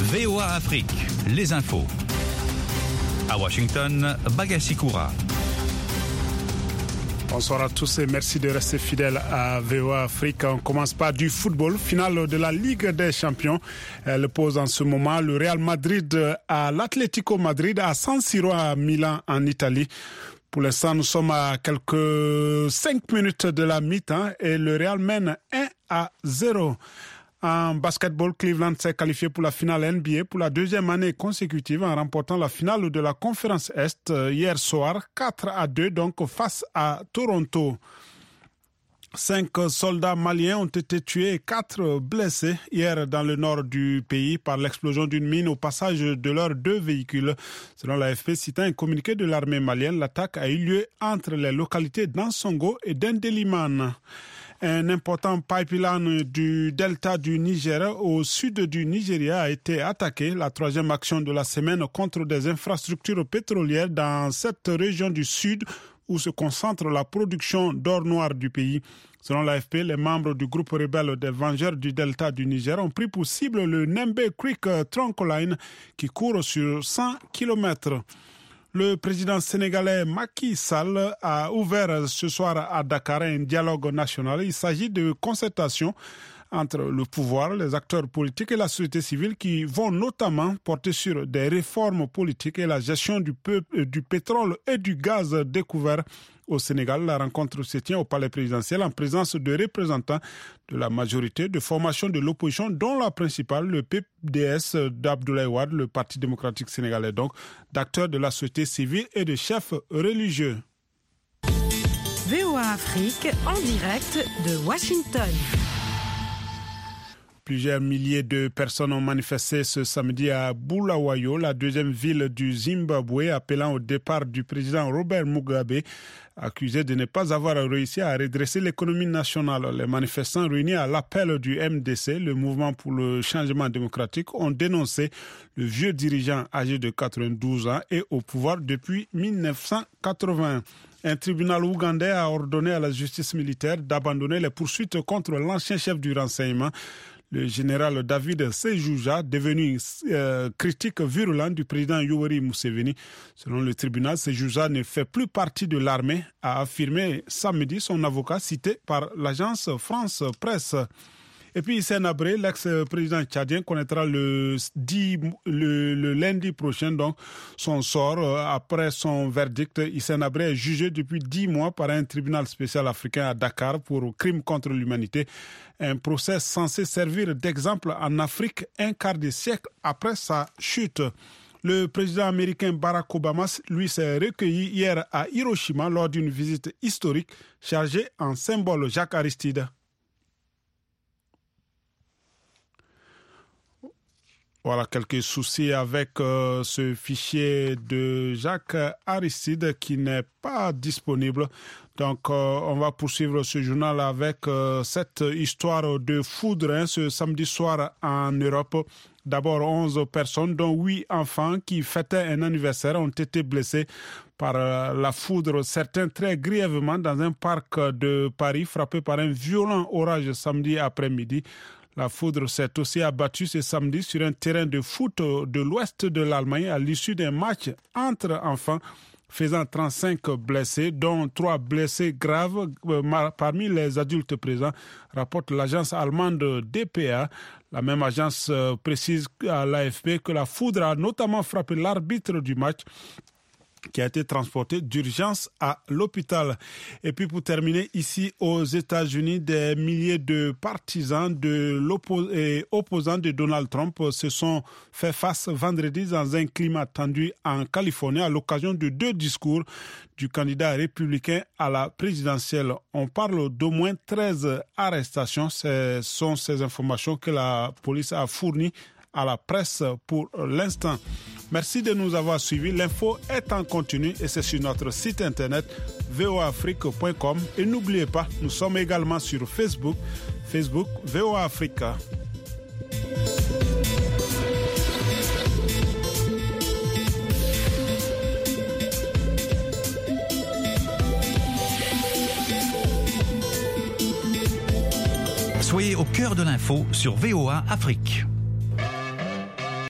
VOA Afrique, les infos. À Washington, Bagassi Koura. Bonsoir à tous et merci de rester fidèles à VOA Afrique. On commence par du football. Finale de la Ligue des Champions. Elle pose en ce moment le Real Madrid à l'Atlético Madrid à San Siro à Milan en Italie. Pour l'instant, nous sommes à quelques 5 minutes de la mi-temps et le Real mène 1-0. En basketball, Cleveland s'est qualifié pour la finale NBA pour la deuxième année consécutive en remportant la finale de la conférence Est hier soir, 4-2 donc face à Toronto. 5 soldats maliens ont été tués et 4 blessés hier dans le nord du pays par l'explosion d'une mine au passage de leurs 2 véhicules. Selon l'AFP, citant un communiqué de l'armée malienne, l'attaque a eu lieu entre les localités d'Ansongo et d'Endeliman. Un important pipeline du delta du Niger au sud du Nigeria a été attaqué. La 3e action de la semaine contre des infrastructures pétrolières dans cette région du sud où se concentre la production d'or noir du pays. Selon l'AFP, les membres du groupe rebelle des Vengeurs du delta du Niger ont pris pour cible le Nembe Creek Trunk Line qui court sur 100 km. Le président sénégalais Macky Sall a ouvert ce soir à Dakar un dialogue national. Il s'agit de concertations entre le pouvoir, les acteurs politiques et la société civile qui vont notamment porter sur des réformes politiques et la gestion du pétrole et du gaz découvert au Sénégal. La rencontre se tient au palais présidentiel en présence de représentants de la majorité de formations de l'opposition, dont la principale, le PDS d'Abdoulaye Wade, le Parti démocratique sénégalais, donc d'acteurs de la société civile et de chefs religieux. VOA Afrique en direct de Washington. Plusieurs milliers de personnes ont manifesté ce samedi à Bulawayo, la deuxième ville du Zimbabwe, appelant au départ du président Robert Mugabe, accusé de ne pas avoir réussi à redresser l'économie nationale. Les manifestants réunis à l'appel du MDC, le mouvement pour le changement démocratique, ont dénoncé le vieux dirigeant âgé de 92 ans et au pouvoir depuis 1980. Un tribunal ougandais a ordonné à la justice militaire d'abandonner les poursuites contre l'ancien chef du renseignement, le général David Sejuja, devenu critique virulent du président Yoweri Museveni. Selon le tribunal, Sejuja ne fait plus partie de l'armée, a affirmé samedi son avocat cité par l'agence France Presse. Et puis Hissène Habré, l'ex-président tchadien, connaîtra le lundi prochain donc son sort. Après son verdict, Hissène Habré est jugé depuis 10 mois par un tribunal spécial africain à Dakar pour crimes contre l'humanité. Un procès censé servir d'exemple en Afrique un quart de siècle après sa chute. Le président américain Barack Obama, lui, s'est recueilli hier à Hiroshima lors d'une visite historique chargée en symbole Jacques Aristide. Voilà quelques soucis avec ce fichier de Jacques Aristide qui n'est pas disponible. Donc, on va poursuivre ce journal avec cette histoire de foudre ce samedi soir en Europe. D'abord, 11 personnes, dont 8 enfants qui fêtaient un anniversaire, ont été blessés par la foudre, certains très grièvement dans un parc de Paris frappé par un violent orage samedi après-midi. La foudre s'est aussi abattue ce samedi sur un terrain de foot de l'ouest de l'Allemagne à l'issue d'un match entre enfants, faisant 35 blessés, dont 3 blessés graves parmi les adultes présents, rapporte l'agence allemande DPA. La même agence précise à l'AFP que la foudre a notamment frappé l'arbitre du match, qui a été transporté d'urgence à l'hôpital. Et puis pour terminer, ici aux États-Unis, des milliers de partisans et opposants de Donald Trump se sont fait face vendredi dans un climat tendu en Californie à l'occasion de 2 discours du candidat républicain à la présidentielle. On parle d'au moins 13 arrestations. Ce sont ces informations que la police a fournies à la presse pour l'instant. Merci de nous avoir suivis. L'info est en continu et c'est sur notre site internet voaafrique.com. Et n'oubliez pas, nous sommes également sur Facebook VOA Africa. Soyez au cœur de l'info sur VOA Afrique.